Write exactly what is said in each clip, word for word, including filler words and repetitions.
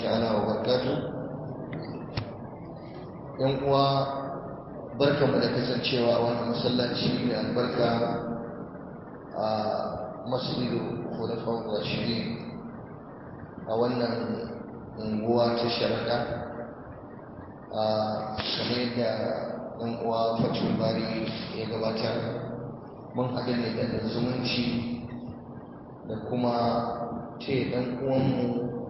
ta'ala wa barakatuh. Yan uwa, barkamu da kasancewa a wannan masallaci mai albarka a Masjidu Khulafa'ur Rashidin a wannan unguwa ta Sharada. A kamar yadda ɗan uwa Fatul Bari ya gabatar, mun haɗu ne da zumunci da kuma ce ɗan uwanmu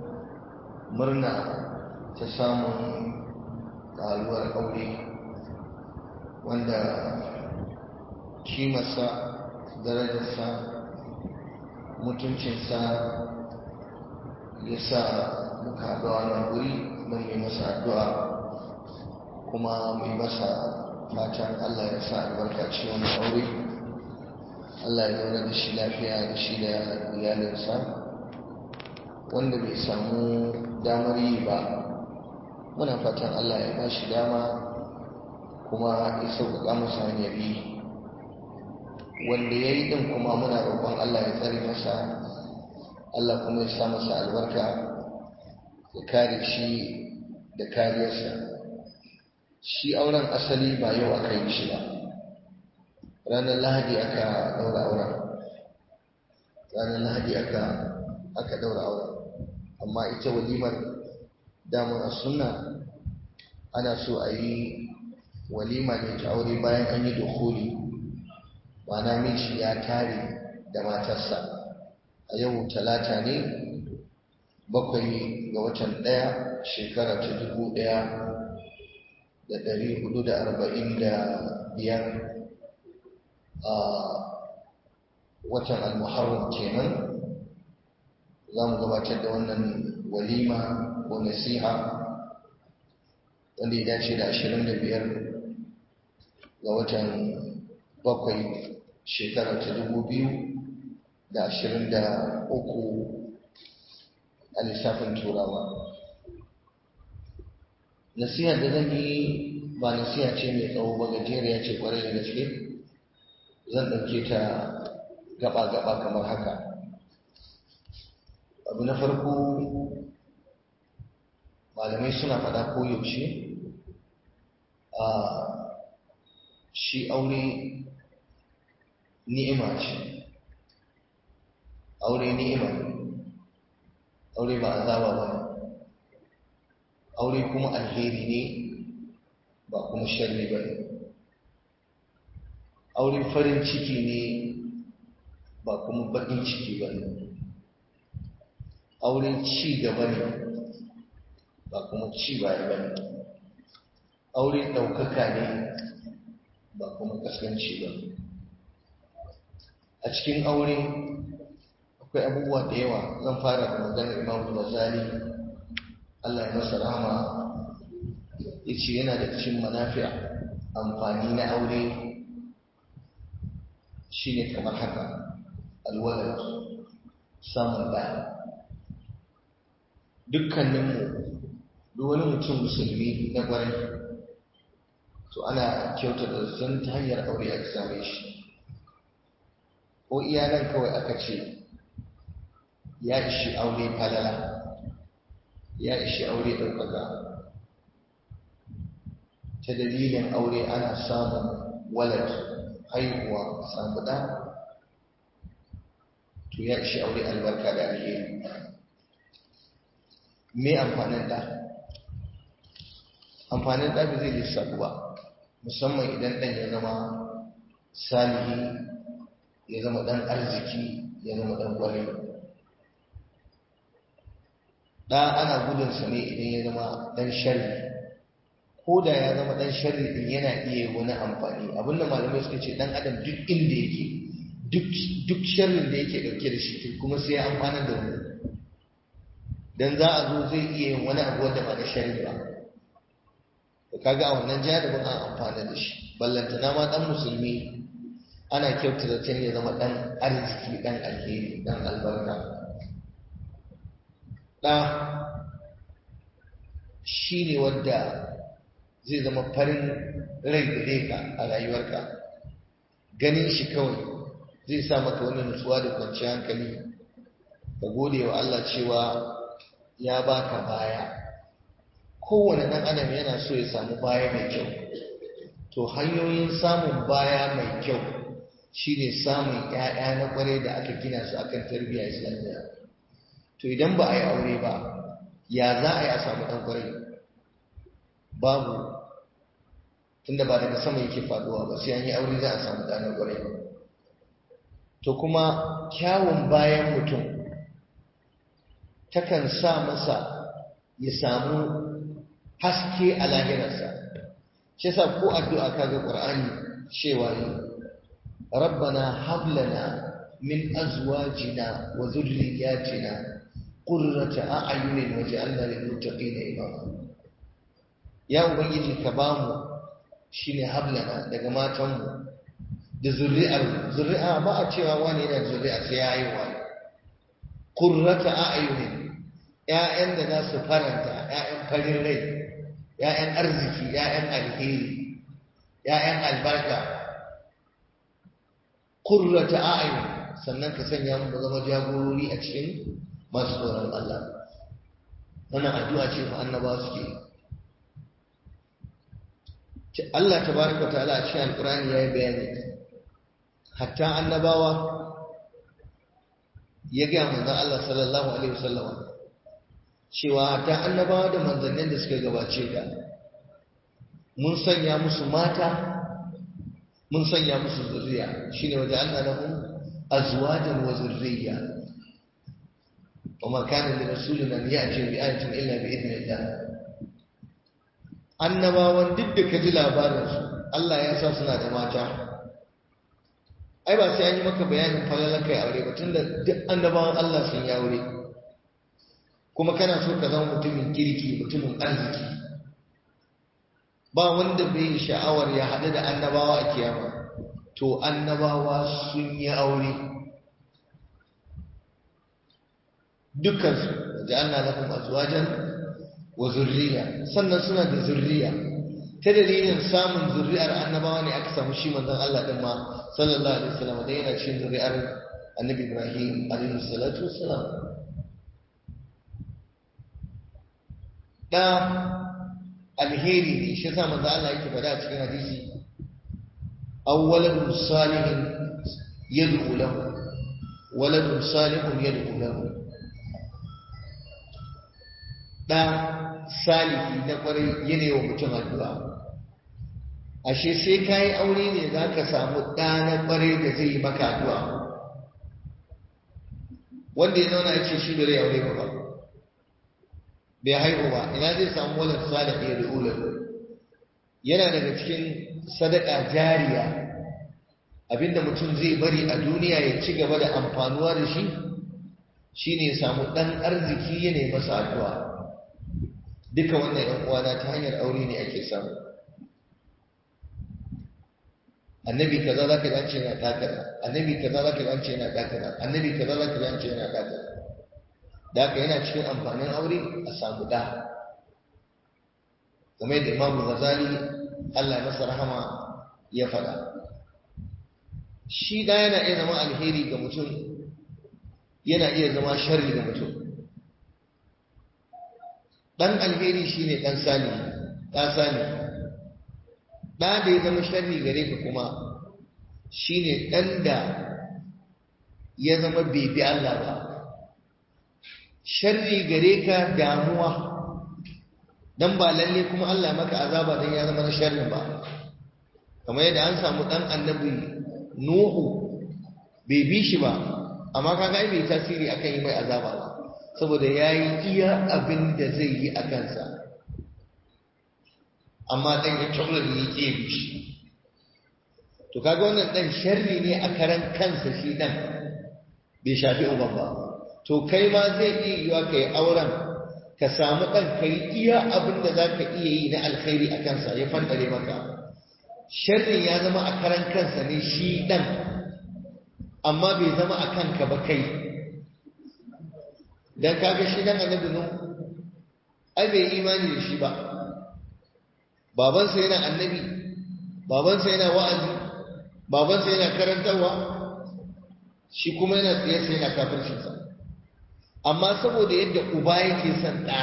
murna ta samun ƙaruwar aure wanda kimarsa, darajarsa, mutuncinsa ya sa muka haɗu a wannan wuri don mai masa addu'a kuma mai masa fatan Allah ya sa albarka cikin wannan aure. Allah ya zauna da shi lafiya da shi da iyalinsa. Wanda bai samu damar yi ba, muna fatan Allah ya ba shi dama kuma ya sauƙaƙa masa hanyar yi. Wanda ya yi ɗin kuma muna roƙon Allah ya tsare masa, Allah kuma ya sa masa albarka, ya kare shi da kariyarsa. Shi auren asali ba yau aka yi shi ba, ranar Lahadi aka ɗaura auren. Ranar Lahadi aka aka ɗaura auren. Amma ita walimar damar a sunna ana so a yi walima ne ta aure bayan an yi dukuli, ma'ana miji ya tare da matarsa. A yau talata ne bakwai ga watan ɗaya shekara ta dubu ɗaya da ɗari hudu da arba'in da biyar a watan al-muharram kenan. za mu gabatar da wannan walima ko nasiha wanda ya dace da ashirin da biyar ga watan bakwai shekara ta dubu biyu da ashirin da uku a lissafin turawa. Nasiha da zan yi ba nasiha ce mai tsawo ba, gajeriya ce kwarai da gaske. Zan ɗauke ta gaba-gaba kamar haka. Abu na farko, malamai suna faɗa koyaushe a shi aure ni'ima ce. Aure ni'ima ne, aure ba azaba ba ne, aure kuma alheri ne ba kuma sharri ba ne, aure farin ciki ne ba kuma baƙin ciki ba ne, aure ci gaba ne ba kuma ci baya ba ne, aure ɗaukaka ne ba kuma kaskanci ba. A cikin aure akwai abubuwa da yawa. Zan fara da maganar Imam Ghazali, Allah ya masa rahama. Yace yana da cikin manafi'a, amfani na aure shine kamar haka: alwalad, samun ɗa. Dukkaninmu, duk wani mutum musulmi na ƙwarai, to ana kyautata zaton ta hanyar aure aka same shi. Ko iyalan kawai aka ce ya ishi aure falala, ya ishi aure ɗaukaka. Ta dalilin aure ana samun walad, haihuwa, samu ɗa, to ya ishi aure albarka da alheri. Me amfanin ɗa? Amfanin ɗa ba zai lissafu ba, musamman idan ɗan ya zama salihi, ya zama ɗan arziki, ya zama ɗan ƙwarai. Ɗa ana gudunsa ne idan ya zama ɗan sharri. Ko da ya zama ɗan sharri ɗin yana iya wani amfani. Abinda malamai suka ce ɗan adam duk inda yake, duk sharrin da yake ɗauke da shi kuma sai ya amfanar da wani. Dan za a zo zai iya yin wani abu wanda ba na sharri ba, to kaga a wannan jaribin an amfana da shi. Ballantana ma ɗan musulmi ana kyautata can ya zama ɗan arziki, ɗan alheri, ɗan albarka. Ɗa shi ne wadda zai zama farin rai gare ka a rayuwarka. Ganin shi kawai zai sa maka wani nutsuwa da kwanciyar hankali. Ka gode wa Allah cewa ya baka baya. Kowane ɗan adam yana so ya samu baya mai kyau. To hanyoyin samun baya mai kyau shine samun ƴaƴa na ƙware da aka gina su akan tarbiyya islamiyya. To idan ba a yi aure ba, ya za a yi a samu ɗan ƙware? Babu, tunda ba daga sama yake faduwa ba, sai an yi aure za a samu ɗa na ƙware. To kuma kyawun bayan mutum takan sa masa ya samu haske a lahirarsa. shi yasa ko addu'a kaga Qur'ani cewa ne rabbana hab lana min azwajina wa dhurriyyatina qurrata a'yunin waj'alna lil muttaqina imama. Ya ubangiji ka bamu shine hab lana daga matanmu da zuri'ar zuri'a ba a cewa wani yana zuri'a sai ya haihuwa. Qurrata a'yunin, ƴaƴan da za su faranta, ƴaƴan farin rai, ƴaƴan arziki, ƴaƴan alheri, ƴaƴan albarka. Qurrata a'yun, sannan ka sanya mu zama jagorori a cikin masu tsoron Allah. Wannan addu'a ce fa annabawa suke. Allah tabaraka wa ta'ala a cikin Alƙur'ani yayi bayani. Hatta annabawa ya ga manzon Allah sallallahu alaihi wasallam cewa hatta annabawa da manzannin da suka gabace ka mun sanya musu mata, mun sanya musu zuriya, shine waje Allah lahum azwajan wa zurriya. وما كان لرسول أن يأتي بآية إلا بإذن الله. annabawan duk da ka ji labarinsu Allah ya sa suna da mata, ai ba sai an yi maka bayanin falalar kai aure ba, tunda duk annabawan Allah sun yi aure. Kuma kana so ka zama mutumin kirki, mutumin arziki, ba wanda bai sha'awar ya haɗu da annabawa a kiyama, to annabawa sun yi aure dukansu. ja'alna lakum azwajan wa zurriya, sannan suna da zurriya. Ta dalilin samun zurriyar annabawa ne aka samu shi manzon Allah din ma sallallahu alaihi wasallam da yana cikin zurriyar annabi Ibrahim alaihi salatu wassalam. Da alheri ne, shi yasa manzon Allah yake faɗa a cikin hadisi awwaladun salihin yad'u lahu, waladun salihun yad'u lahu. Da salihi na kwarai yana wa mutum addu'a. Ashe sai ka yi aure ne za ka samu ɗa na kwarai da zai yi maka addu'a. Wanda ya zauna ya ce shi da rai aure ba, bai haihu ba, ina zai samu walar salihi ya da'ula. Yana daga cikin sadaka jariya, abinda mutum zai bari a duniya ya ci gaba da amfanuwa da shi, shi ne ya samu ɗan arziki ya nemi masa addu'a. Duka wannan ‘yan uwana ta hanyar aure ne ake samu. Annabi kaza za ka zance yana ɗakara, annabi kaza za ka zance yana ɗakara, annabi kaza za ka zance yana ɗakara. Da haka yana cikin amfanin aure a samu ɗa. Game da Imamu Ghazali, Allah ya masa rahama, ya faɗa. Shi ɗa yana iya zama alheri ga mutum, yana iya zama sharri ga mutum. Ɗan alheri shi ne ɗan salihi, ɗa salihi. Ɗa da ya zama sharri gare ka kuma shi ne ɗan da ya zama bai bi Allah ba. Sharri gare ka damuwa, don ba lalle kuma Allah maka azaba don ya zama na sharrin ba. Kamar yadda an samu ɗan annabi Nuhu bai bi shi ba, amma kaga ai bai tasiri akan yi mai azaba ba. Saboda ya yi iya abin da zai yi a kansa, amma ɗan ya tura da ya ƙebe shi. To kaga wannan ɗan sharri ne a karan kansa, shi ɗan bai shafi uban ba. To kai ma zai iya yiwa ka yi auren, ka samu ɗan ka yi iya abin da za ka iya yi na alkhairi a kansa, ya fantare maka. Sharrin ya zama a karan kansa ne shi ɗan, amma bai zama a kanka ba kai. Dan kaga shi dan annabi Nuhu ai bai imani da shi ba. Babansa yana annabi, babansa yana wa'azi, babansa yana karantarwa, shi kuma yana tsaye sai yana kafircinsa. amma saboda yadda uba yake son ɗa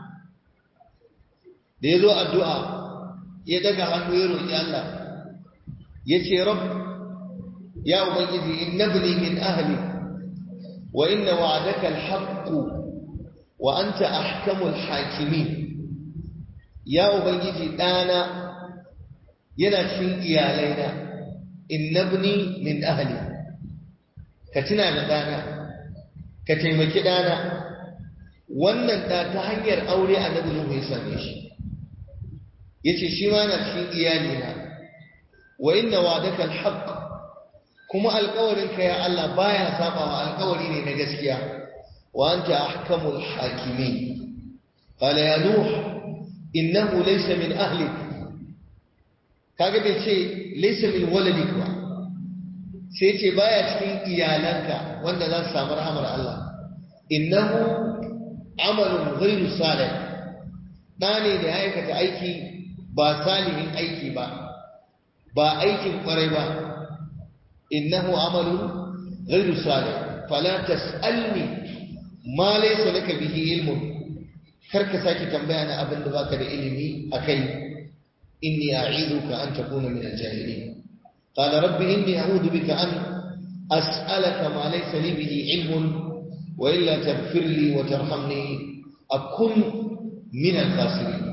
da ya zo addu'a ya daga hannu ya roƙi Allah ya ce rab ya ubangiji innabni min ahli wa inna wa'adaka alhaqqu wa anta ahkamul hakimin ya ubangiji ɗana yana cikin iyalaina innabni min ahli ka tuna da ɗana ka taimaki ɗana wannan ɗa ta hanyar aure annabi Nuhu ya same shi yace shi ma yana cikin iyalina wa inna wa'daka alhaq kuma alƙawarinka ya Allah baya sabawa alƙawari ne na gaskiya wa anta ahkamul hakimin qala ya nuh innahu laysa min ahlik kaga bai ce laysa min waladik ba sai ce baya cikin iyalanka wanda za su samu rahmar Allah innahu amalun ghayru salih dane da ya aikata aiki ba salihin aiki ba ba aikin kwarai ba innahu amalun ghayru salih fala tasalni ma laysa laka bihi ilmun karka saki tambaya na abin da baka da ilimi akai inni a'iduka an takuna min al-jahilin qala rabbi inni a'udhu bika an as'alaka ma laysa li bihi ilmun wa illa taghfir li wa tarhamni akun min al-khasirin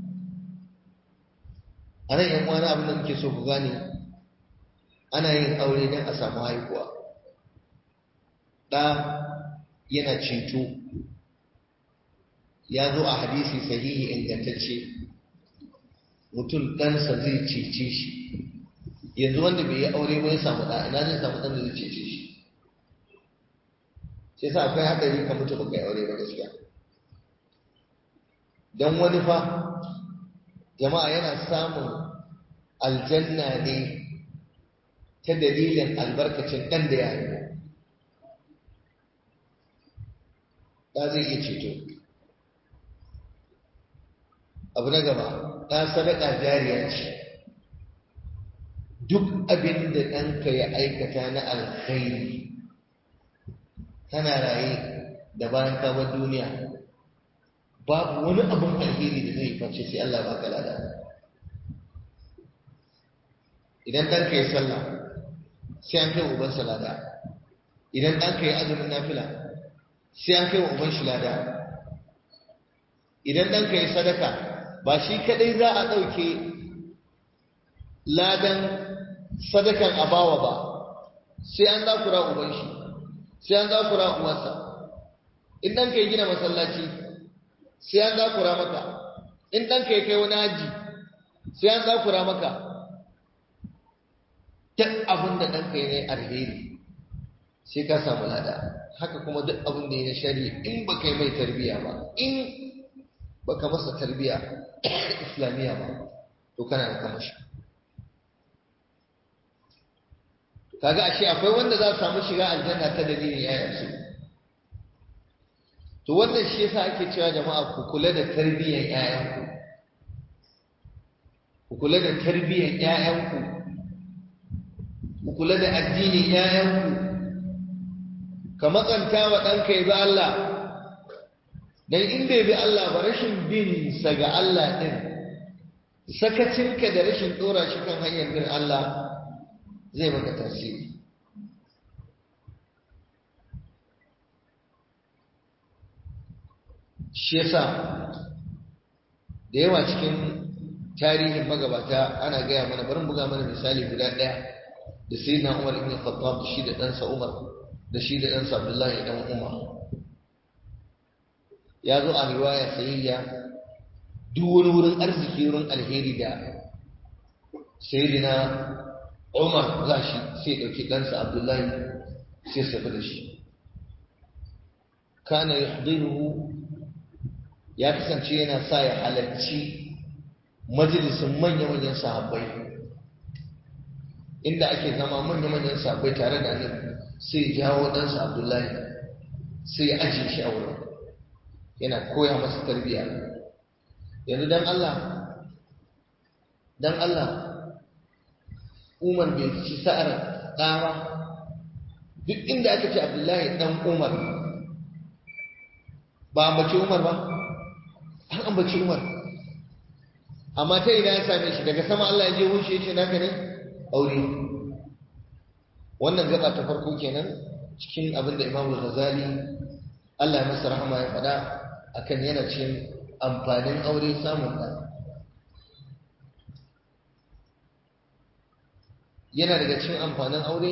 anan yan wani abin da nake so ku gane ana yin aure don a samu haihuwa ɗa yana cinto ya zo a hadisi sahihi ingantacce mutum ɗansa zai cece shi yanzu wanda bai yi aure ba ya samu ɗa ina zai samu ɗan da zai cece shi sai sa akwai haɗari ka mutu ba kai aure ba gaskiya don wani fa jama'a yana samun aljanna ne ta dalilin albarkacin ɗan da ya haifu ɗa zai iya ceto abu na gaba ɗa sadaka jariya ce duk abin da ɗanka ya aikata na alkhairi tana raye da bayan kawar duniya babu wani abin alheri da zai face sai Allah ba ka lada idan ɗanka ya sallah sai an kai uban salada idan ɗanka ya azumin nafila sai an kai wa uban shi lada idan ɗanka ya sadaka ba shi kadai za a ɗauke ladan sadakan abawa ba sai an zakura uban shi sai an zakura uwansa in ɗanka ya gina masallaci sai an zakura maka in ɗanka ya kai wani haji sai an zakura maka duk abin da ɗanka ya yi alheri sai ka samu lada haka kuma duk abin da ya na shari in ba kai mai tarbiya ba in ba ka masa tarbiya islamiyya ba to kana da kamashi kaga ashe akwai wanda za su samu shiga aljanna ta dalilin yayansu to wannan shi yasa ake cewa jama'a ku kula da tarbiyyar ƴaƴanku ku kula da tarbiyyar ƴaƴanku ku kula da addinin ƴaƴanku ka matsanta wa ɗanka ya bi Allah dan in bai bi Allah ba rashin bin sa ga Allah din sakacinka da rashin dora shi kan hanyar bin Allah zai maka tasiri shi yasa da yawa cikin tarihin magabata ana gaya mana bari buga mana misali guda ɗaya da sayyidina Umar ibn Khattab da shi da ɗansa Umar da shi da ɗansa Abdullahi ɗan Umar ya zo a riwaya sayayya duk wani wurin arziki wurin alheri da sayyidina Umar za shi sai ɗauki ɗansa Abdullahi sai sabi da shi kana yuhdiruhu ya kasance yana sa ya halarci majalisun manya-manyan sahabbai inda ake zama manya-manyan sahabbai tare da annabi sai jawo ɗansa Abdullahi sai ya ajiye shi a wurin yana koya masa tarbiyya yanzu dan Allah dan Allah Umar bai ci sa'ar ɗawa duk inda aka ce Abdullahi ɗan Umar ba ambaci Umar ba an ambaci Umar amma ta ina ya same shi daga sama Allah ya je hushe shi naka ne aure wannan gaba ta farko kenan cikin abin da Imam Ghazali Allah ya masa rahama ya faɗa akan yana cikin amfanin aure samun ɗa yana daga cikin amfanin aure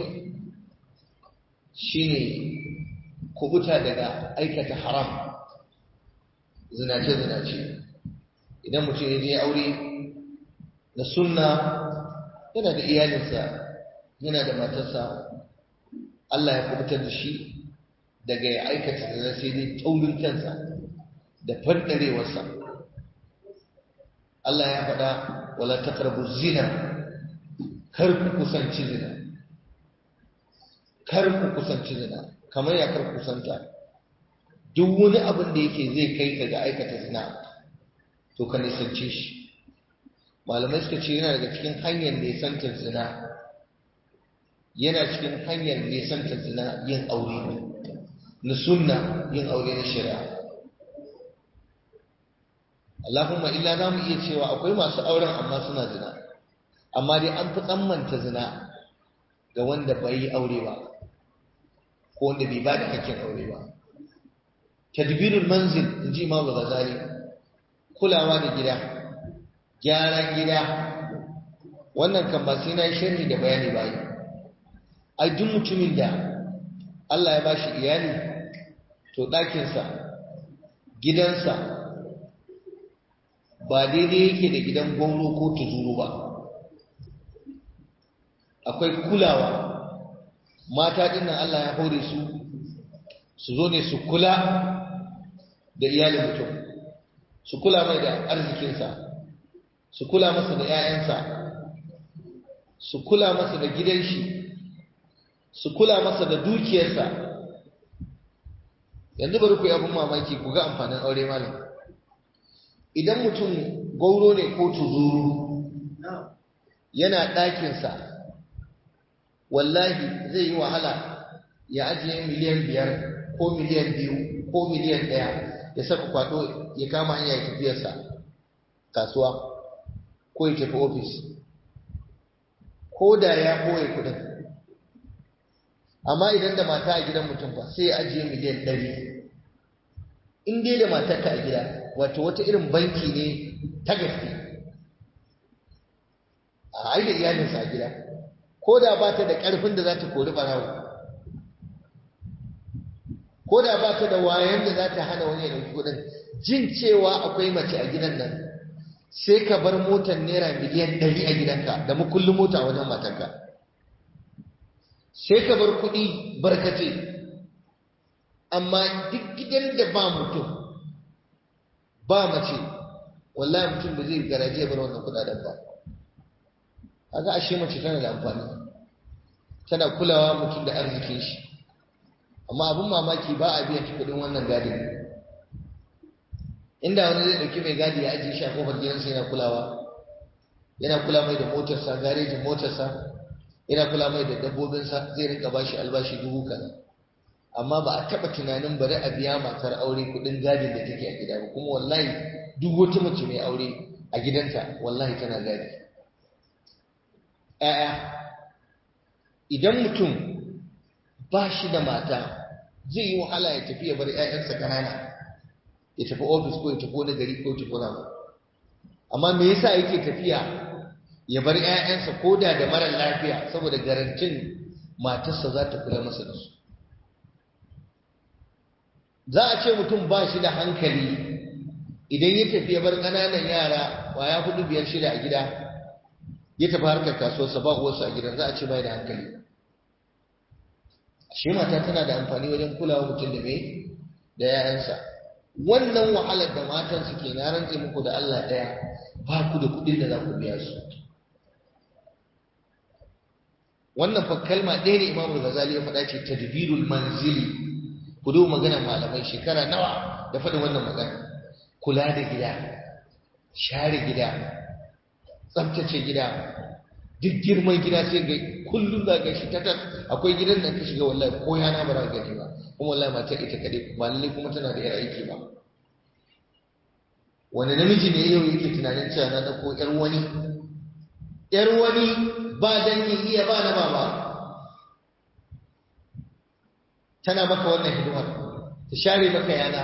shine kubuta daga aikata haram zinace-zinace idan mutum ya je aure da sunna yana da iyalinsa yana da matarsa Allah ya kubutar da shi daga ya aikata zina sai dai taurin kansa da fandarewarsa Allah ya faɗa wala taqrabu zina kar ku kusanci zina kar ku kusanci zina kamar ya kar kusanta duk wani abin da yake zai kai ka ga aikata zina to ka nisance shi malamai suka ce yana daga cikin hanyar nisantar zina yana cikin hanyar nisantar zina yin aure na sunna yin aure na shari'a Allahumma illa za mu iya cewa akwai masu auren amma suna zina amma dai an fi tsammanta zina ga wanda bai yi aure ba ko wanda bai ba da hakkin aure ba tadbirul manzil inji Imam Ghazali kulawa da gida gyaran gida wannan kan ba sai na yi sharhi da bayani ba yi ai duk mutumin da Allah ya bashi iyali to ɗakinsa gidansa ba daidai yake da gidan gwauro ko tuzuru ba akwai kulawa mata dinnan Allah ya hore su su zo ne su kula da iyalin mutum su kula mai da arzikinsa su kula masa da 'ya'yansa su kula masa da gidan shi su kula masa da dukiyarsa yanzu bari ku yi abin mamaki ku ga amfanin aure malam idan mutum gauro ne ko tuzuru yana ɗakinsa wallahi zai yi wahala ya ajiye miliyan biyar ko miliyan biyu ko miliyan ɗaya ya saka kwaɗo ya kama hanya ya tafiyarsa kasuwa ko ya tafi ofis ko da ya ɓoye kuɗin amma idan da mata a gidan mutum fa sai ya ajiye miliyan ɗari in dai da matarka a gida wato wata irin banki ne ta gaske a aida iyalinsa a gida ko da ba ta da ƙarfin da za ta kori ɓarawo ko da ba ta da wayan da za ta hana wani ya ɗauki kuɗin jin cewa akwai mace a gidan nan sai ka bar motar naira miliyan ɗari a gidanka da makullin mota a wajen matarka sai ka bar kuɗi barkace amma duk gidan da ba mutum ba mace wallahi mutum da zai garaje bar wannan kuɗaɗen ba haka ashe mace tana da amfani tana kulawa mutum da arzikin shi amma abin mamaki ba a biyan kuɗin wannan gadin inda wani zai ɗauki mai gadi ya ajiye shi a kofar gidansa yana kulawa yana kula mai da motarsa garejin motarsa yana kula mai da dabbobinsa zai rinka bashi albashi dubu kaza amma ba a taɓa tunanin bari a biya matar aure kuɗin gadin da take a gida ba kuma wallahi duk wata mace mai aure a gidanta wallahi tana gadi ‘ya'ya idan mutum ba shi da mata zai yi wahala ya tafi ya bar ‘ya'yansa ƙanana ya tafi ofis ko ya tafi wani gari ko ya tafi wani amma me yasa yake tafiya ya bar ‘ya'yansa ko da da marar lafiya saboda garantin matarsa za ta kula masa da su za a ce mutum ba shi da hankali idan ya tafi ya bar ƙananan yara waya hudu biyar shida a gida ya tafi harkar kasuwarsa ba uwarsa a gidan za a ce bai da hankali ashe mata tana da amfani wajen kulawa mutum da mai da ‘ya'yansa wannan wahalar da matan suke na rantse muku da Allah ɗaya ba ku da kuɗin da za ku biya su wannan fa kalma ɗaya ne Imam Ghazali ya faɗa ce tadbirul manzili ku duba maganar malamai shekara nawa da faɗin wannan magana kula da gida share gida tsaftace gida duk girman gida sai ga kullum za ga shi tatas akwai gidan da ka shiga wallahi ko yana ba za ka gani ba kuma wallahi matar ita kadai ba lalle kuma tana da yar aiki ba. wani namiji ne yau yake tunanin cewa na dauko yar wani yar wani ba dangin iya ba na baba tana maka wannan hidimar, ta share maka yana,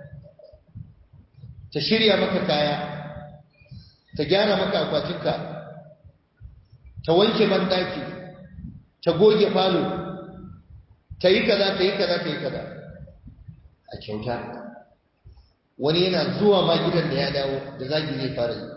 ta shirya maka kaya, ta gyara maka akwatinka, ta wanke bandaki, ta goge falo, ta yi kaza ta yi kaza ta yi kaza a kyauta. Wani yana zuwa ma gidan da ya dawo da zagi zai fara yi.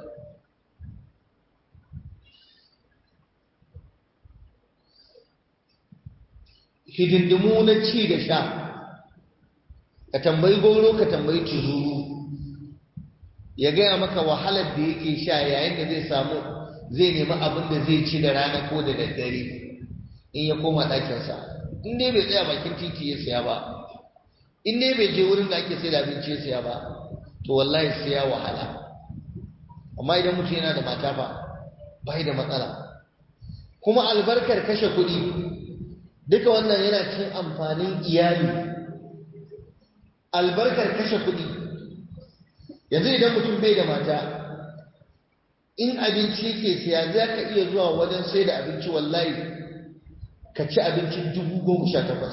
Hidindimu na ci da sha, ka tambayi goro ka tambayi tuzuru, ya gaya maka wahalar da yake sha yayin da zai samu zai nemi abin da zai ci da rana ko da daddare in ya koma ɗakinsa. In dai bai tsaya bakin titi ya siya ba, in dai bai je wurin da ake sai da abinci ya siya ba, to wallahi sai ya wahala. Amma idan mutum yana da mata fa bai da matsala. Kuma albarkar kashe kuɗi duka wannan yana cin amfanin iyali. Albarkar kashe kuɗi, yanzu idan mutum bai da mata, in abinci ke siya za ka iya zuwa wajen sai da abinci wallahi ka ci abinci dubu goma sha takwas.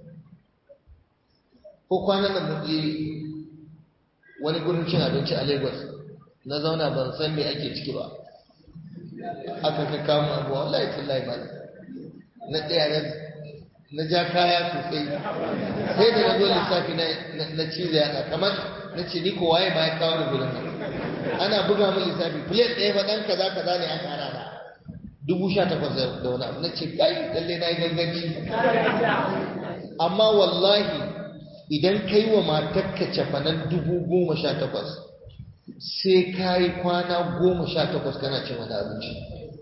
Ko kwanan nan mun je wani gurin cin abinci a Lagos, na zauna ban san me ake ciki ba, aka ka kama abu wallahi tallahi ba na tsaya na ja kaya sosai, sai da na zo lissafi na cizo yana kamar na ce ni ko waye ma ya kawo da gurin nan. Ana buga min lissafi plate ɗaya faɗan kaza kaza ne aka hana da dubu sha takwas da wani abu. Na ce kai lalle na yi ganganci. Amma wallahi idan kai wa matarka cefanen dubu goma sha takwas sai ka yi kwana goma sha takwas kana cin wani abinci.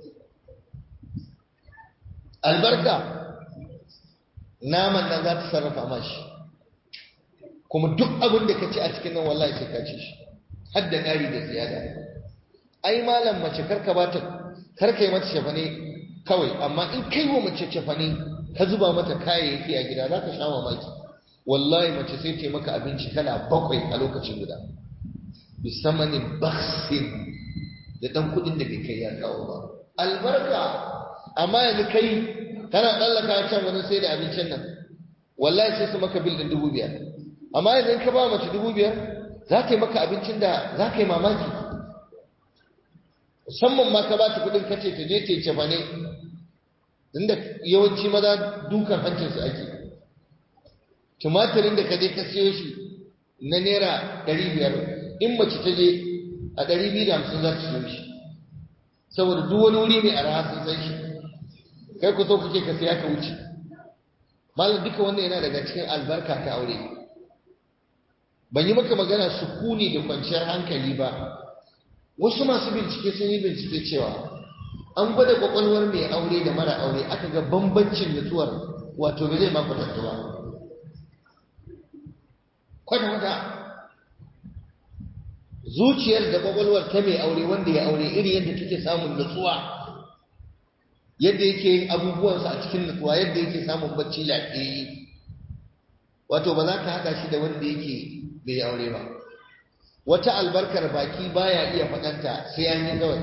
Albarka naman nan za ta sarrafa mashi, kuma duk abin da ka ci a cikin nan wallahi sai ka ci shi har da ƙari da ziyada. Ai malam mace karka ba ta karka yi mata cefane kawai, amma in kai wa mace cefane ka zuba mata kayayyaki a gida za ka sha mamaki. Wallahi mace sai ta maka abinci kala bakwai a lokacin guda bisamanin baksin da dan kuɗin da bai kai ya kawo ba. Albarka. Amma yanzu kai kana tsallaka can wani sai da abincin nan wallahi sai su maka bil din dubu biyar. Amma yanzu ka ba mace dubu biyar za ta yi maka abincin da za ka yi mamaki. Musamman ma ka ba ta kudin kace ta je ta yi cefane, inda yawanci maza dukan hancinsu ake. Tumatirin da ka je ka siyo shi na naira ɗari biyar, in mace ta je a ɗari biyu da hamsin za ta siyo shi, saboda duk wani wuri mai arha sun san shi. Kai ku so kake ka siya ka wuce. Malam duka wannan yana daga cikin albarka ta aure. Ban yi maka magana sukuni da kwanciyar hankali ba. Wasu masu bincike sun yi bincike cewa an gwada kwakwalwar mai aure da mara aure, aka ga bambancin nutsuwar wato da zai maka tattuwa kwata-kwata. Zuciyar da kwakwalwar ta mai aure wanda ya aure iri yadda take samun nutsuwa, yadda yake yin abubuwansa a cikin nutsuwa, yadda yake samun bacci lafiyayye, wato ba za ka haɗa shi da wanda yake bai aure ba. Wata albarkar baki baya iya faɗanta sai an yi kawai.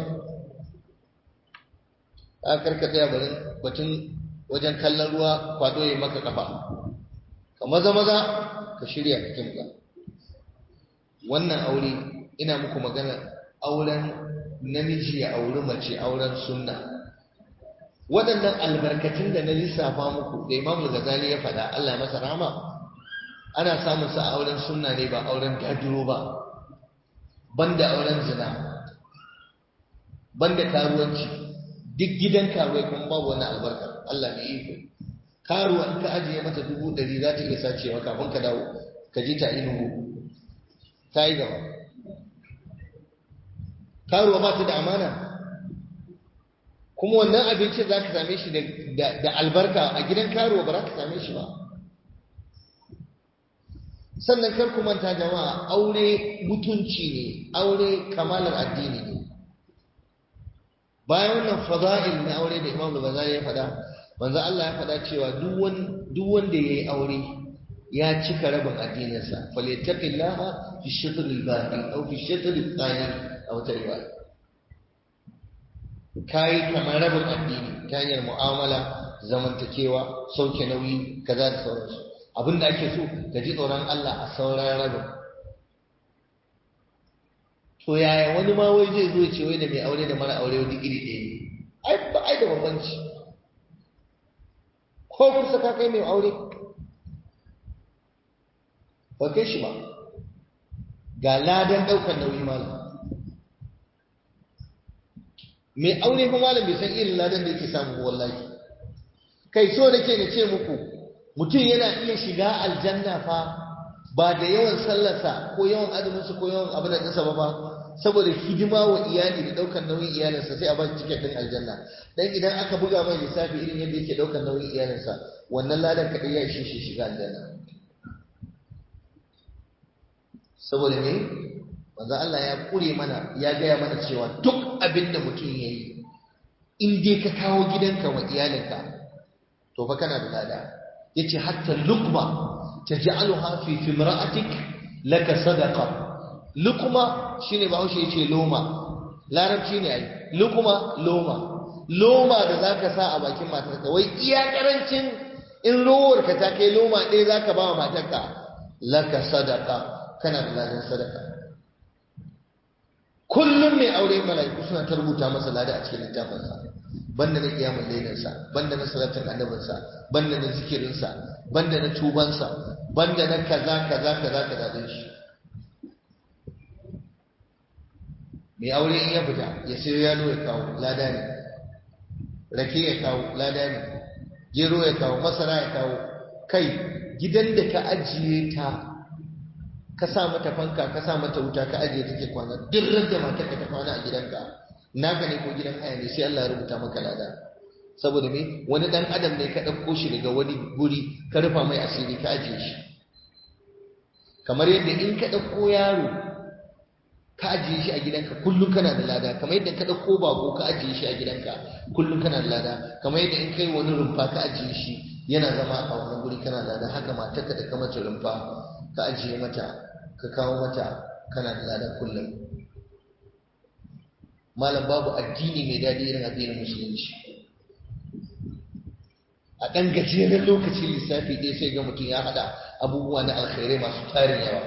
A karka tsaya barin batun wajen kallon ruwa kwado ya maka kafa, ka maza maza ka shirya ka kimga. Wannan aure ina muku magana auren namiji ya auri mace, auren sunna. Waɗannan albarkatun da na lissafa muku da Imam Ghazali ya faɗa, Allah ya masa rahama, ana samun sa a auren sunna ne ba auren gaduro ba, banda auren zina, banda karuwanci. Duk gidan karuwai kuma babu wani albarka. Allah ne iko. Karuwa in ka ajiye mata dubu ɗari za ta iya sacewa kafin ka dawo ka ji ta inugu ta yi gaba. Karuwa ba ta da amana, kuma wannan abincin za ka same shi da albarka a gidan karuwa ba za ka same shi ba. Sannan kar ku manta jama'a, aure mutunci ne, aure kamalar addini ne. bayan wannan fada'il na aure da Imam Al-Ghazali ya faɗa manzo Allah ya faɗa cewa duk wanda yayi aure ya cika rabin addininsa falyattaqillaha fi shatr al-baqi aw fi shatr al-thani aw tariwa kai kamar rabin addini ta hanyar mu'amala zamantakewa sauke nauyi kaza da sauransu abinda ake so ka ji tsoron Allah a sauran rabin to yaya wani ma wai zai zo ya ce wai da mai aure da mara aure wani iri ɗaya ne ai ba ai da bambanci ko kusa ka kai mai aure ba kai shi ba ga ladan ɗaukar nauyi malam mai aure fa malam bai san irin ladan da yake samu wallahi kai so nake na ce muku mutum yana iya shiga aljanna fa ba da yawan sallarsa ko yawan azuminsa ko yawan abin da ɗinsa ba ba saboda hidima wa iyali da ɗaukar nauyin iyalinsa sai a ba shi tiket ɗin aljanna dan idan aka buga mai lissafi irin yadda yake ɗaukar nauyin iyalinsa wannan ladan kaɗai ya ishe shi shiga aljanna saboda me manzo Allah ya kure mana ya gaya mana cewa duk abin da mutum ya yi in dai ka kawo gidanka wa iyalinka to fa kana da lada yace hatta luqma taj'aluha fi fimra'atik laka sadaqa luqma shine bahaushe yace loma larabci ne ai luqma loma loma da zaka sa a bakin matarka wai iya karancin in rowar ka ta kai loma ɗaya zaka ba wa matarka laka sadaqa kana da ladan sadaka kullum mai aure mala'iku suna ta rubuta masa lada a cikin littafinsa banda na kiyamul lailinsa banda na salatin annabinsa banda na zikirinsa banda na tubansa banda na kaza kaza kaza kaza din shi mai aure in ya fita ya sayo yalo ya kawo lada ne rake ya kawo lada ne gero ya kawo masara ya kawo kai gidan da ka ajiye ta ka sa mata fanka ka sa mata wuta ka ajiye take kwana duk da matarka ta kwana a gidanka naka ne ko gidan haya ne sai Allah ya rubuta maka lada saboda me wani dan adam ne ka dauko shi daga wani guri ka rufa mai asiri ka ajiye shi kamar yadda in ka dauko yaro ka ajiye shi a gidanka kullum kana da lada kamar yadda ka dauko bako ka ajiye shi a gidanka kullum kana da lada kamar yadda in kai wani rumfa ka ajiye shi yana zama a wannan guri kana da lada haka matarka da ka mata rumfa ka ajiye mata ka kawo mata kana da ladan kullum malam babu addini mai daɗi irin addinin musulunci a ɗan gajeren lokacin lissafi ɗaya sai ga mutum ya haɗa abubuwa na alkhairai masu tarin yawa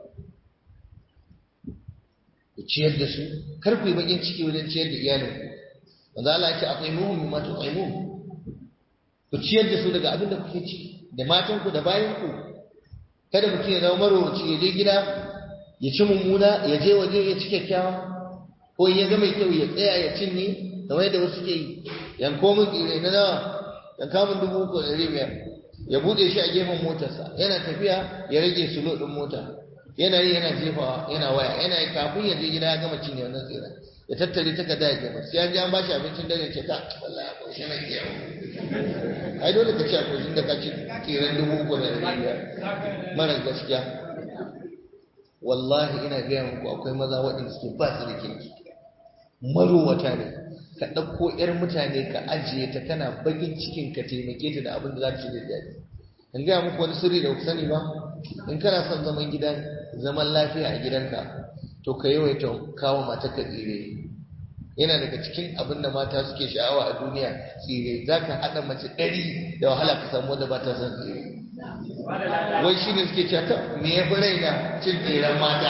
ku ciyar da su kar ku yi bakin ciki wajen ciyar da iyalinku wanda Allah ya ce at'imuhum mimma tut'imun ku ciyar da su daga abin da kuke ci da matanku da bayanku kada mutum ya zama marowaci ya je gida ya ci mummuna ya je waje ya ci kyakkyawa ko ya ga mai kyau ya tsaya ya cinye kamar yadda wasu ke yi yanko min tsire na nawa yanka min dubu uku da ɗari biyar ya buɗe shi a gefen motarsa yana tafiya ya rage sulo ɗin mota yana yi yana jefawa yana waya yana yi kafin ya je gida ya gama cinye wannan tsiren ya tattare takarda ya jefa sai an ji an bashi abincin dare ce ka wallahi ko shi na iya ai dole ka ci akwai da ka ci tsiren dubu uku da ɗari biyar mara gaskiya wallahi ina gaya muku akwai maza waɗanda suke ba su da kirki marowata ne ka ɗauko 'yar mutane ka ajiye ta kana bakin cikin ka taimake ta da abin da za ta ci da daɗi in gaya muku wani sirri da ku sani ba in kana son zaman gidan zaman lafiya a gidanka to ka yawaita kawo mata ka tsire yana daga cikin abin da mata suke sha'awa a duniya tsire za ka haɗa mace ɗari da wahala ka samu wanda ba ta son tsire wai shi ne suke cewa me ya fi raina cin tseren mata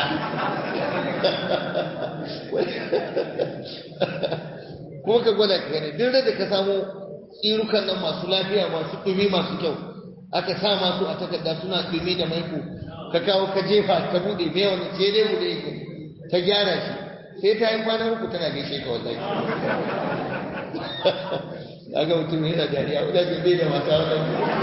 kuma ka gwada ka gani duk da ka samu tsirukan nan masu lafiya masu ɗumi masu kyau aka sa masu a takarda suna ɗumi da maiko ka kawo ka jefa ka buɗe mai wani sai dai buɗe yake ta gyara shi sai ta yi kwana uku tana gaishe ka wallahi kaga mutum yana dariya wadda ke bai da mata wadda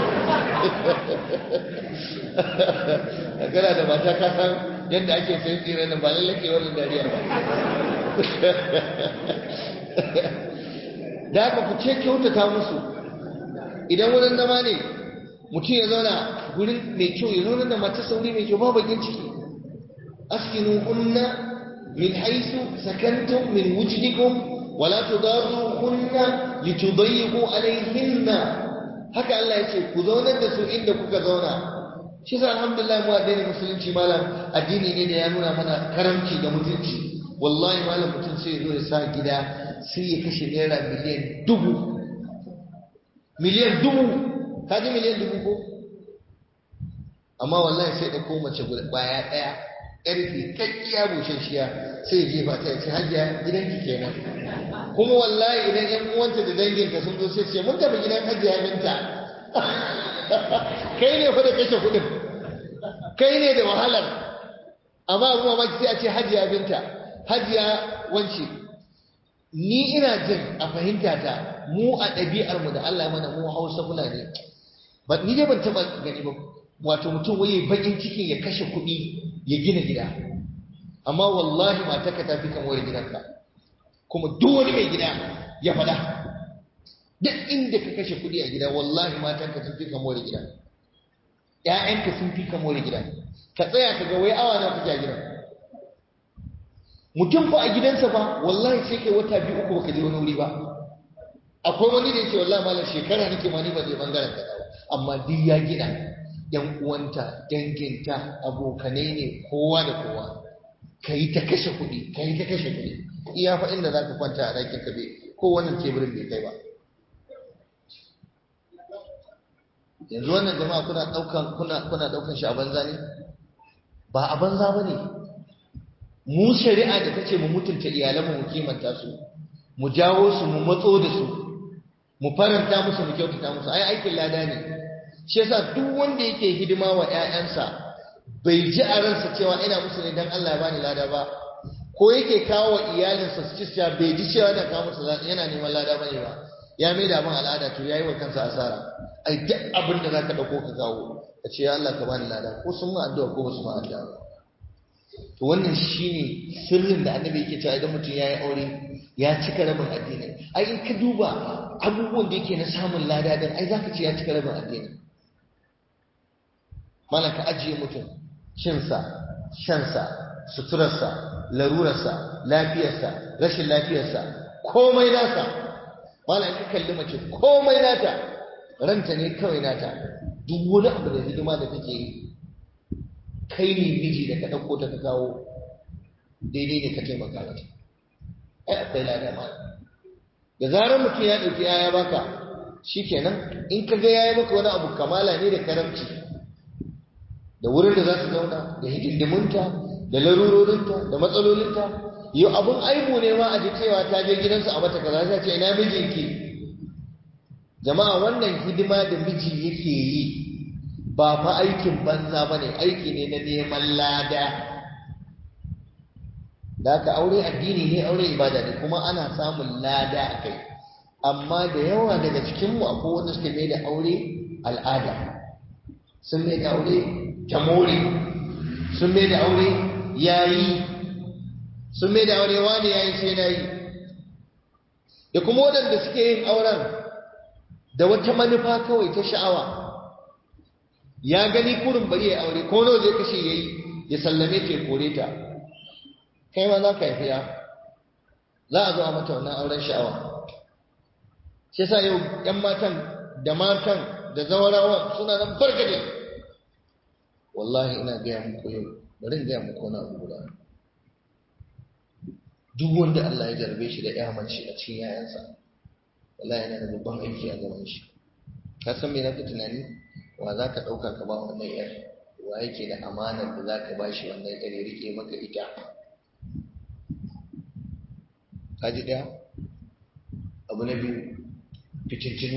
a kana da mata ka san yadda ake sayan tsirai nan ba lallake wannan dariya ba da haka ku ce kyautata musu idan wurin zama ne mutum ya zauna gurin mai kyau ya zauna da mata sauri mai kyau ba bakin ciki askinu kunna min haisu sakantum min wujdikum wala tudarruhunna litudayyiqu alayhinna. Haka Allah ya ce ku zaunar da su inda kuka zauna. Shi sa alhamdulillah mu addinin musulunci malam addini ne da ya nuna mana karamci da mutunci. Wallahi malam mutum sai ya zo ya sa gida sai ya kashe naira miliyan dubu miliyan dubu kaji miliyan dubu ko amma wallahi sai da ko mace guda baya daya ƙarfi kakkiya bushashiya sai ya jefa ta ce hajiya gidanki kenan. Kuma wallahi idan ƴan uwanta da danginta sun zo sai ce mun tafi gidan hajiya binta. Kai ne fa da kashe kuɗin, kai ne da wahalar, amma abu mamaki sai a ce hajiya binta, hajiya wance. Ni ina jin a fahimta ta mu a ɗabi'armu da Allah mana mu Hausa Fulani ba ni dai ban taɓa gani ba wato mutum waye bakin cikin ya kashe kuɗi ya gina gida, amma wallahi matarka ta fi kan wayar gidanka. Kuma duk wani mai gida ya faɗa duk inda ka kashe kuɗi a gida wallahi matarka sun fi kan wayar gida, ƴaƴanka sun fi kan wayar gida. Ka tsaya ka ga wai awa na kuke a gidan mutum fa a gidansa ba wallahi sai kai wata biyu uku baka je wani wuri ba. Akwai wani da yake wallahi malam shekara nake ma ni ba zai bangaren kaza ba, amma duk ya gina yan uwanta danginta abokanai ne kowa da kowa. Kai ta kashe kuɗi kai ta kashe kuɗi iya fa inda zaka kwanta a ɗakin ka bai ko wannan teburin bai kai ba. Yanzu wannan jama'a kuna daukan kuna kuna daukan shi a banza ne? Ba a banza bane. Mu shari'a da tace mu mutunta iyalanmu mu kimanta su, mu jawo su mu matso da su, mu faranta musu mu kyautata musu, ai aikin lada ne. Shi yasa duk wanda yake hidima wa ƴaƴansa bai ji a ransa cewa ina musu ne dan Allah ya bani lada ba, ko yake kawo wa iyalinsa su ci bai ji cewa yana kawo musu yana neman lada bane ba, ya mai da abin al'ada to yayi wa kansa asara. Ai duk abin da zaka dauko ka kawo ka ce ya Allah ka bani lada, ko sun ma addu'a ko ba su ma addu'a ba. To wannan shine sirrin da annabi yake cewa idan mutum yayi aure ya cika rabin addini. Ai in ka duba abubuwan da yake na samun lada din ai zaka ce ya cika rabin addini. Malaka ajiye mutum cinsa, shansa, suturarsa, larurarsa, lafiyarsa, rashin lafiyarsa, komai nasa. Malaka ka kalli mace komai nata, ranta ne kawai nata. Duk wani abu da hidima da kake yi kai ne miji da ka ɗauko ta ka kawo daidai ne ka taimaka mata. Ai akwai lada ma. Da zarar mutum ya ɗauki yaya baka shikenan in ka ga yayi maka wani abu kamala ne da karamci, da wurin da za su zauna, da hidindimunta, da larurorinta, da matsalolinta. Yau abun aibu ne ma a ji cewa ta je gidansu a mata kaza ta ce ina mijinki. Jama'a wannan hidima da miji yake yi ba fa aikin banza ba ne, aiki ne na neman lada. Da aka aure addini ne, aure ibada ne, kuma ana samun lada a kai. Amma da yawa daga cikinmu akwai wanda suke mai da aure al'ada, sun mai da aure tamori, sun mai da aure yayi, sun mai da aure wani yayi sai na yi. Da kuma waɗanda suke yin auren da wata manufa kawai ta sha'awa, ya gani kurin bari ya aure ko nawa zai kashe yayi ya sallame ta ya kore ta. Kai ma za ka haifi ya, za a zo a mata wannan auren sha'awa. Shi yasa yau ƴan matan da matan da zawarawan suna nan barkaje. Wallahi ina gaya muku yau, bari in gaya muku wani abu guda. Duk wanda Allah ya jarbe shi da ƴa mace a cikin yayansa, wallahi yana da babban aiki a gaban shi. Ka san me na fi tunani? Wa za ka ɗauka ka ba wannan ‘yar, wa yake da amanar da za ka ba shi wannan ‘yar ya riƙe maka ita. Ka ji ɗaya? Abu na biyu, fitintinu.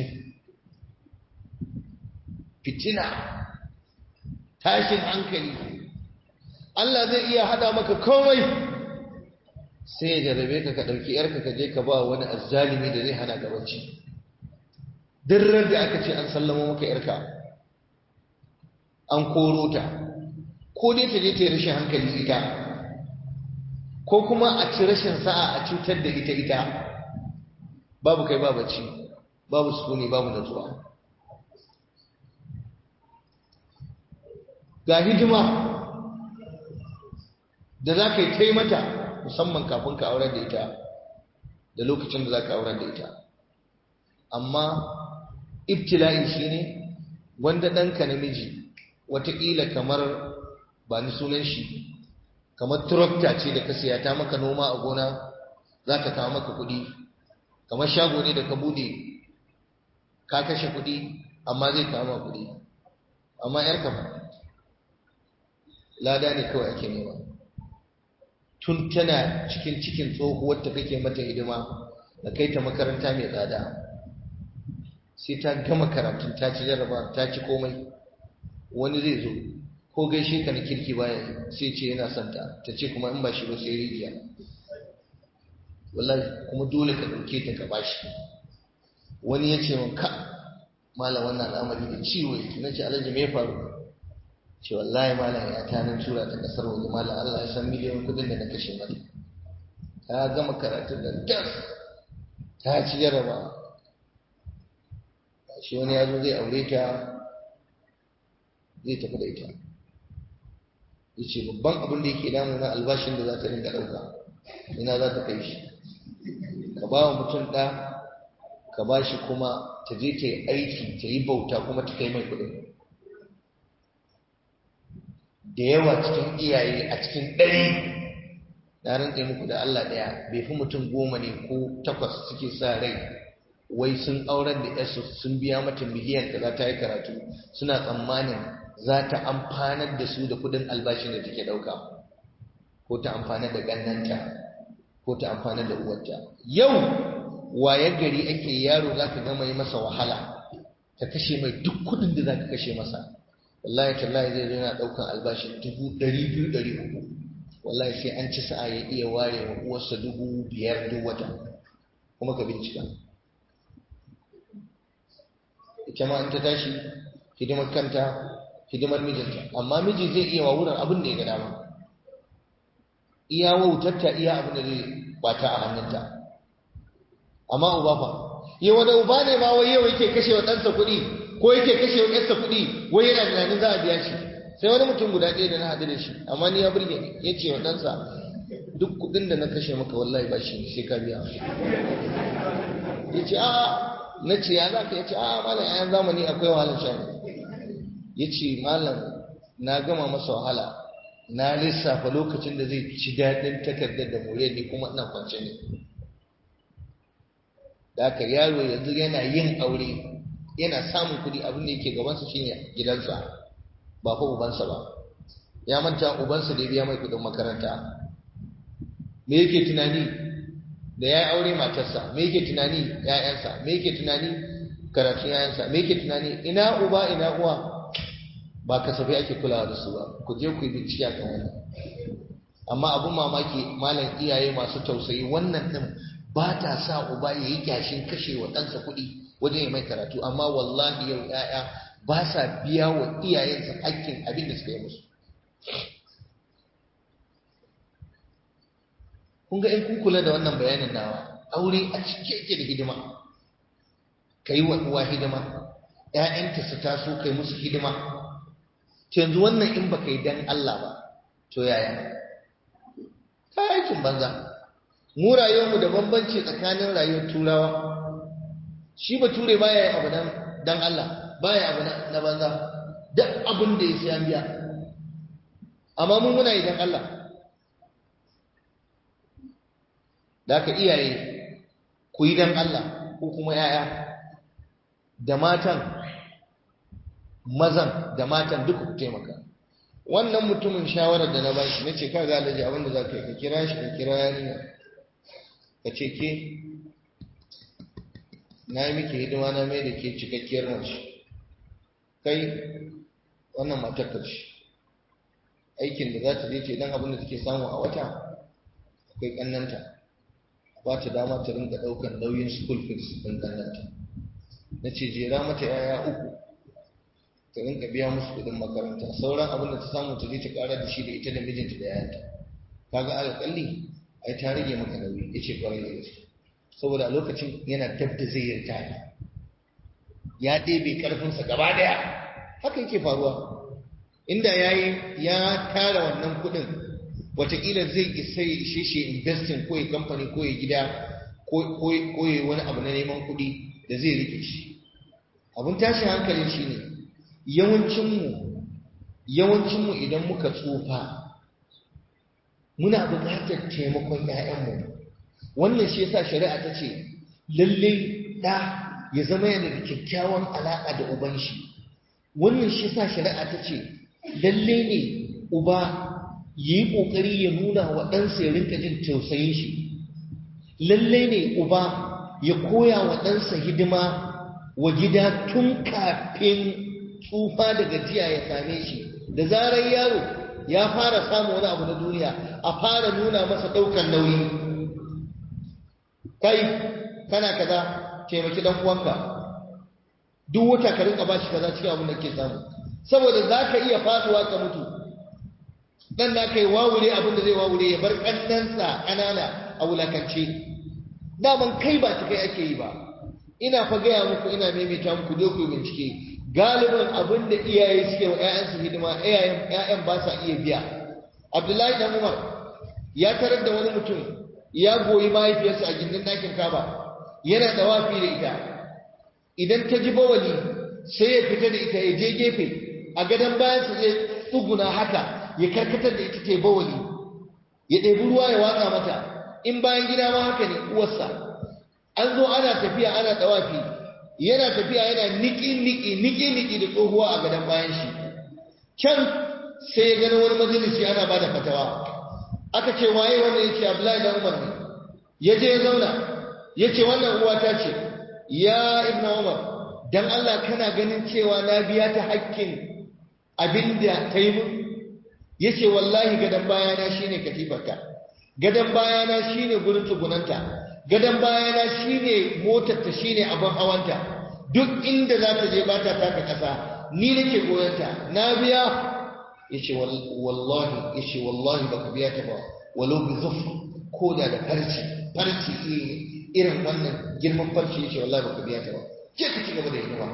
Fitina, tashin hankali. Allah zai iya haɗa maka komai, sai ya jarrabe ka ka ɗauki ‘yarka ka je ka ba wani azzalimi da zai hana ka bacci. Duk da aka ce an sallama maka ‘yarka, an koro ta, ko dai ta je ta yi rashin hankali ita, ko kuma a ci rashin sa'a a cutar da ita ita. Babu kai ba bacci, babu sukuni, babu natsuwa. Ga hidima da za ka yi kai mata musamman kafin ka aurar da ita. da lokacin da za ka aurar da ita. Amma ibtila'i shi ne wanda ɗanka namiji wataƙila kamar ba ni sunan shi kamar tractor ce da ka siya ta maka noma a gona za ta kawo maka kuɗi, kamar shago ne da ka bude ka kashe kuɗi amma zai kawo maka kuɗi. Amma yar kafa lada ne kawai ake nema. Tun tana cikin cikin tsohuwar ta kake mata hidima da kai ta makaranta mai tsada, sai ta gama karatun ta ci jarraba ta ci komai, wani zai zo ko gaishe ka na kirki baya sai ce yana son ta ta ce kuma in ba shi ba sai rijiya. Wallahi kuma dole ka dauke ta ka bashi. Wani ya ce min ka malam wannan al'amari da ciwo yake, nace Alhaji me ya faru? Ce wallahi malam ya ta nan tura ta kasar waje malam, Allah ya san miliyan kudin da na kashe mata. Ta gama karatun da das ta ci jarraba, shi wani ya zo zai aure ta zai tafi da ita. Yace babban abin da yake damu na albashin da za ta rinka ɗauka, ina za ta kai shi. Ka ba wa mutum ɗa, ka ba shi kuma ta je ta yi aiki ta yi bauta kuma ta kai mai kuɗin. Da yawa cikin iyaye a cikin ɗari, na rantse muku da Allah ɗaya bai fi mutum goma ne ko takwas suke sa rai wai sun aurar da yarsu sun biya mata miliyan da za ta yi karatu, suna tsammanin za ta amfanar da su da kuɗin albashin da take ɗauka, ko ta amfanar da ƙannanta ko ta amfanar da uwarta. Yau wayar gari ake yaro za ka gama yi masa wahala ka kashe mai duk kuɗin da za ka kashe masa, wallahi tallahi zai zo yana ɗaukan albashin dubu ɗari biyu ɗari uku, wallahi sai an ci sa'a ya iya ware wa uwarsa dubu biyar duk wata. Kuma ka bincika ita ma in ta tashi hidimar kanta hidimar mijinta, amma miji zai iya wawurar abin da ya ga dama, iya wautarta iya abin da zai bata a hannunta. Amma uba fa, yi wani uba ne ma wai yau yake kashe wa ɗansa kuɗi ko yake kashe wa ƴarsa kuɗi wai yana tunanin za a biya shi. Sai wani mutum guda ɗaya da na haɗu da shi, amma ni ya burge ni, ya ce wa ɗansa duk kuɗin da na kashe maka wallahi ba shi sai ka biya. Ya ce a na ce ya za ka, ya ce a malam yayan zamani akwai wahalar shani. Ya ce malam na gama masa wahala, na lissafa lokacin da zai ci daɗin takardar da more ne kuma ina kwance ne. Da haka yaro yanzu yana yin aure yana samun kuɗi, abin da yake gabansa shine gidansa ba fa ubansa ba. Ya manta ubansa da ya biya mai kuɗin makaranta. Me yake tunani da ya yi aure matarsa? Me yake tunani ‘ya'yansa? Me yake tunani karatun ‘ya'yansa? Me yake tunani ina uba ina uwa? Ba kasafai ake kulawa da su ba. Ku je ku yi bincike a kan wannan. Amma abin mamaki malam iyaye masu tausayi, wannan ɗin ba ta sa uba ya yi kyashin kashe wa ɗansa kuɗi wajen ya mai karatu, amma wallahi yau ‘ya'ya ba sa biya wa iyayensa hakkin abin da suka yi musu. Kun ga in kun kula da wannan bayanin nawa, aure a cike yake da hidima. Ka yi wa uwa hidima, ‘ya'yanta su taso kai musu hidima. To yanzu wannan in baka yi dan Allah ba, to yaya? Ka yi aikin banza. Mu rayuwarmu da bambanci tsakanin rayuwar turawa. Shi ba ture baya yin abu dan Allah, baya abu na banza, duk abin da ya sai an biya. Amma mun muna yi dan Allah. Da aka iyaye ku yi dan Allah, ko kuma ‘ya'ya da matan, mazan da matan duka ku taimaka. Wannan mutumin shawarar da na ba shi, na ce ka ga Alhaji abin da za ka yi, ka kira shi ka kira yarinya ka ce ke na yi miki hidima na mai da ke cikakkiyar mace, kai wannan matar ka ce, aikin da za ta je ce dan abin da take samu a wata akwai kannanta, ba ta dama ta rinka ɗaukar nauyin school fees ɗin kannanta. Na ce jera mata yaya uku ta rinka biya musu kuɗin makaranta, sauran abin da ta samu ta je ta ƙara da shi da ita da mijinta da yayanta. Kaga alƙalli ai ta rage maka nauyi. Ya ce ƙwarai da gaske, saboda a lokacin yana dab da zai yi ritaya, ya ɗebe ƙarfinsa gaba ɗaya. Haka yake faruwa. Inda ya yi ya tara wannan kuɗin, wataƙila zai isa ya ishe shi investing ko ya kamfani ko ya gida ko yi wani abu na neman kuɗi da zai rike shi. Abin tashin hankali shi ne yawancinmu yawancinmu idan muka tsufa muna buƙatar taimakon 'ya'yanmu. Wannan shi yasa shari'a ta ce lalle ɗa ya zama yana da kyakkyawan alaƙa da uban shi. Wannan shi yasa shari'a ta ce lalle ne uba ya yi ƙoƙari ya nuna wa ɗansa ya rinka jin tausayin shi. Lalle ne uba ya koya wa ɗansa hidima wa gida tun kafin tsufa da gajiya ya same shi. Da zarar yaro ya fara samun wani abu na duniya a fara nuna masa ɗaukar nauyi. Kai kana kaza taimaki dan uwanka, duk wata ka rinka bashi kaza cikin abin da ke samu, saboda zaka iya fatuwa ka mutu dan da kai wawure abin da zai wawure ya bar kannansa kanana a wulakance. Daman kai ba ta kai ake yi ba. Ina fa gaya muku, ina maimaita muku dai ku bincike. Galibin abin da iyaye suke wa ƴaƴansu hidima, ƴaƴan ƴaƴan ba sa iya biya. Abdullahi dan Umar ya tarar da wani mutum ya goyi mahaifiyarsa a gindin ɗakin Kaba, yana dawafi da ita. Idan ta ji bawali sai ya fita da ita ya je gefe a gadon bayansa zai tsuguna haka ya karkatar da ita ta yi bawali, ya ɗebi ruwa ya watsa mata. In bayan gida ma haka ne uwarsa. An zo ana tafiya ana dawafi, yana tafiya yana niki-niki niki-niki da tsohuwa a gadon bayan shi. Can sai ya gani wani majalisi ana ba da fatawa. Aka ce waye wannan? Ya ce Abdullahi dan Umar ne. Ya je ya zauna ya ce wannan uwata ce. Ya Ibn Umar, dan Allah kana ganin cewa na biya ta hakkin abinda ta yi mun? Ya ce wallahi gadon bayana shine katifarta, gadon bayana shine gurin tsugunanta, gadon bayana shine motarta, shine abin hawanta. Duk inda za ta je ba ta taka ƙasa ni nake goyonta. Na biya? Ya ce wallahi, ya ce wallahi ba ka biya ta ba, walau bi zufr, ko da da farci farci irin wannan girman farci. Ya ce wallahi ba ka biya ta ba, je ka ci gaba da hidima.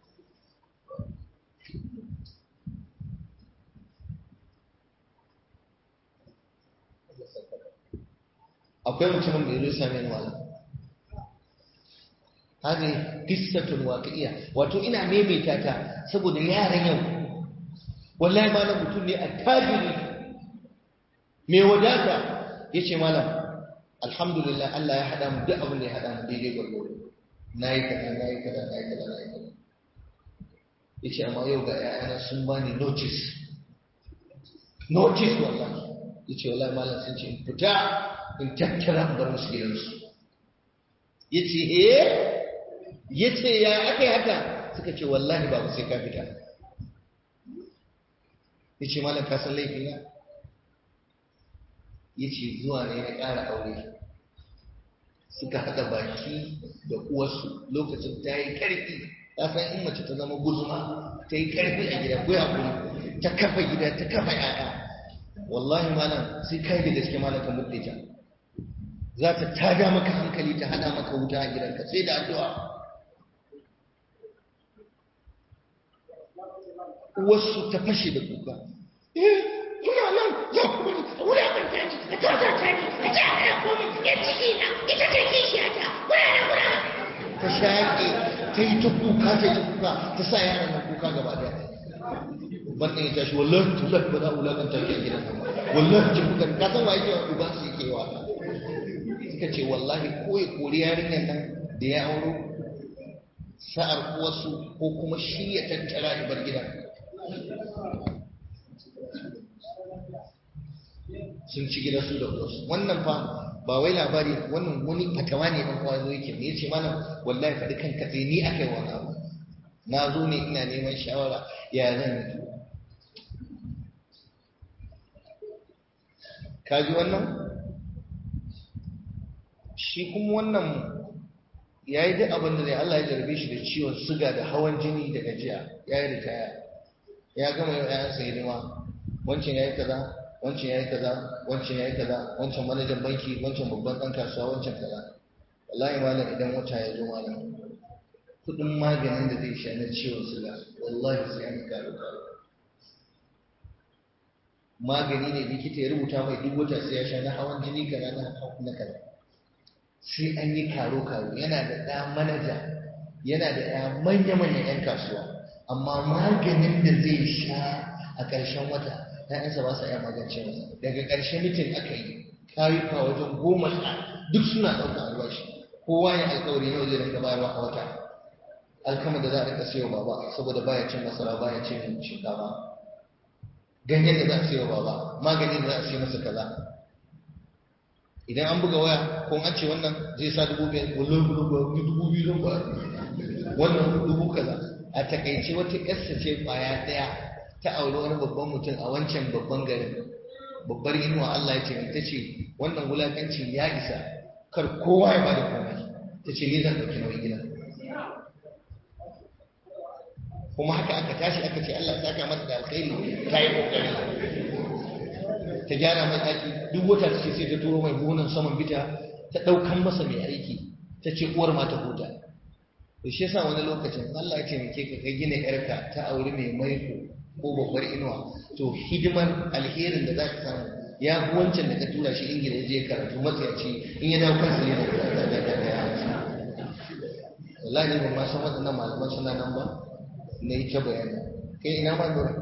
Akwai mutumin da ya zo same ni malam, hadi qissatun waqi'iyya, wato ina maimaita ta saboda yaran yau wallahi malam mutum ne attajiri mai wadata. Yace malam alhamdulillah Allah ya hada mu duk abin da ya hada mu daidai gwargwaro, nayi kaza nayi kaza nayi kaza nayi kaza. Yace amma yau ga ƴaƴana sun bani notice notice wallahi. Yace wallahi malam sun ce in fita in tattara bar musu gidansu. Yace eh yace ya akai haka? Suka ce wallahi babu sai ka fita. Yace malam ka san laifi na? Yace zuwa ne na ƙara aure. Suka haɗa baki da uwarsu lokacin ta yi ƙarfi. Ta san in mace ta zama guzuma ta yi ƙarfi a gida ko hakuri, ta kafa gida ta kafa ƴaƴa. Wallahi malam sai kai da gaske malam ka mutu ta. Za ta tada maka hankali, ta hada maka wuta a gidanka sai da addu'a. Wasu ta fashe da kuka. Eh, ina nan za ku bari wuri a kanta ji, a ta ta ji, a ta a komi, ya ciki na, ita ta kishi a ta, wura na wura. Ta shaƙe, ta yi ta kuka, ta yi ta kuka, ta sa yaran nan kuka gaba daya. Wannan ya tashi wallahi tullahi ba za a wulakanta ki a gidan nan ba. Wallahi ki kuka, ka san wa yake wa uban su yake wa. Suka ce wallahi ko ya kori yarinyar nan da ya auro sa'ar uwarsu ko kuma shi ya tattara ibar gidan. Sun ci gidan su da uwarsu. Wannan fa ba wai labari, wannan wani fatawa ne dan uwa zo yake me yace malam wallahi faɗi kan katse ni akai wani abu. Na zo ne ina neman shawara ya zan yi. Ka ji wannan? Shi kuma wannan ya yi duk abin da zai, Allah ya jarabe shi da ciwon suga da hawan jini da gajiya, ya yi ritaya, ya gama yau ‘ya'yansa hidima, wancan ya yi kaza, wancan ya yi kaza, wancan ya yi kaza, wancan manajan banki, wancan babban ɗan kasuwa, wancan kaza. Wallahi malam idan wata ya zo malam, kuɗin maganin da zai sha na ciwon suga, wallahi sai an karu karu. Magani ne likita ya rubuta mai duk wata sai ya sha na hawan jini kaza na kaza. sai an yi karo-karo. Yana da ɗa manaja, yana da ɗa manya-manyan 'yan kasuwa, amma maganin da zai sha a ƙarshen wata ‘ya'yansa ba sa iya magance masa. Daga ƙarshen mitin aka yi kayuka wajen goma sha duk suna ɗaukar albashi, kowa ya alkawari yau zai rinka bayarwa a wata alkama da za a rika siyo baba saboda baya cin masara baya cin shinkafa, ganyen da za a siyo baba, magani da za a siyo masa kaza. Idan an buga waya ko an ce wannan zai sa dubu biyar, wallahi dubu biyu zan ba, wannan dubu kaza. A takaice wata ƙasa ce kwaya ɗaya ta auri wani babban mutum a wancan babban garin, babbar inuwa Allah ya ce ta ce wannan wulakancin ya isa, kar kowa ya bada komai, ta ce ni zan ɗauki nauyin gida. Kuma haka aka tashi aka ce Allah ya saka mata da alkhairi, ta yi kokari ta gyara mai ɗaki, duk wata ta ce sai ta turo mai buhunan saman bita ta ɗaukan masa mai aiki, ta ce uwar ma ta huta. To shi yasa wani lokacin Allah ya taimake ka kai gina yarka ta auri mai maiko ko babbar inuwa, to hidimar alherin da za ka samu ya fi wancan da ka tura shi Ingila ya je karatu matsayaci in ya dawo kansa ne da ya wallahi ne ban ma san waɗannan malaman suna nan ba, na yi ta bayani kai ina ma lura.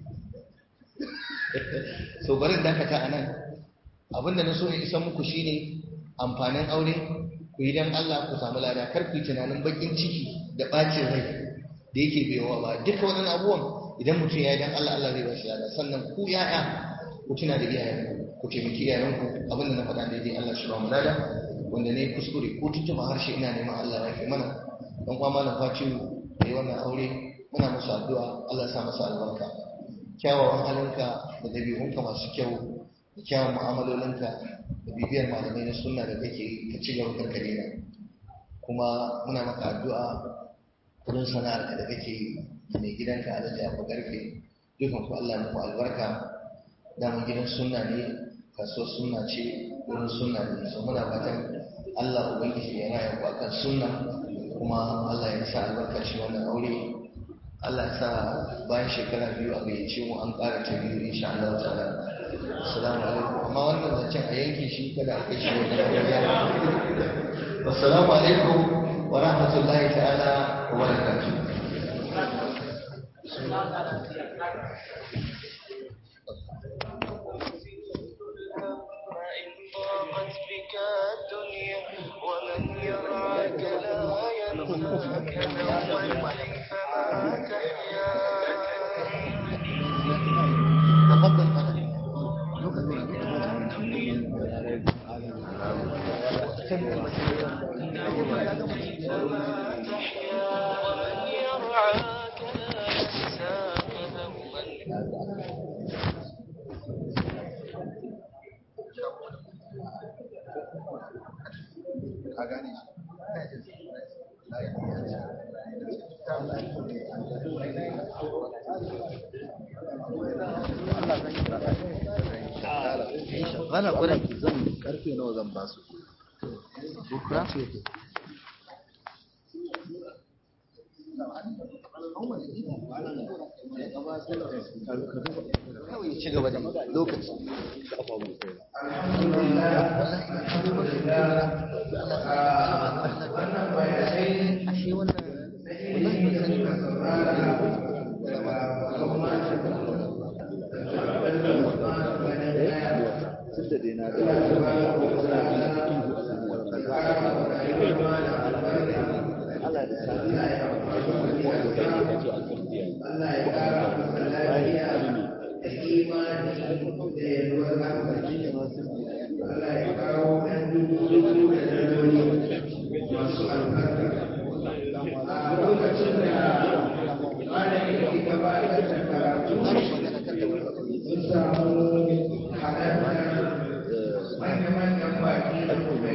So bari dakata a nan, abinda na so in isa muku shine amfanin aure ku yi don Allah ku samu lada, kar ku yi tunanin bakin ciki da ɓacin rai da yake bewa ba. Duka waɗannan abubuwan idan mutum ya yi don Allah, Allah zai ba shi lada. Sannan ku ya'ya ku tuna da iyayenku, ku taimaki iyayenku. Abinda na faɗa daidai Allah shi ba mu lada, wanda ne kuskure ko tuntuma harshe ina neman Allah ya fi mana. Dan kwa malam Fatiu da yi wannan aure muna musu addu'a Allah sa masa albarka. Kyawawan halinka da ɗabi'unka masu kyau da kyawun mu'amalolinka da bibiyar malamai na sunna da kake yi ka ci gaba karkare na. Kuma muna maka addu'a kudin sana'arka da kake yi da mai gidanka Alhaji Abu Garfe, dukan ku Allah muku albarka. Daman gidan sunna ne, kasuwar sunna ce, wurin sunna ne. So muna fatan Allah ubangiji ya raya ku akan sunna, kuma Allah ya sa albarka shi wannan aure. Allah ya sa bayan shekara biyu a gayyace mu an ƙara ta biyu insha Allah ta'ala. Assalamu alaikum. Amma wannan zancen a yanke shi kada a kai shi wajen amarya. Assalamu alaikum wa rahmatullahi ta'ala wa barakatuh. تفضل Bana ƙwarar zan karfe nawa zan ba su bukra kawai ci gaba da lokaci. tun da dai na da Allah da sabi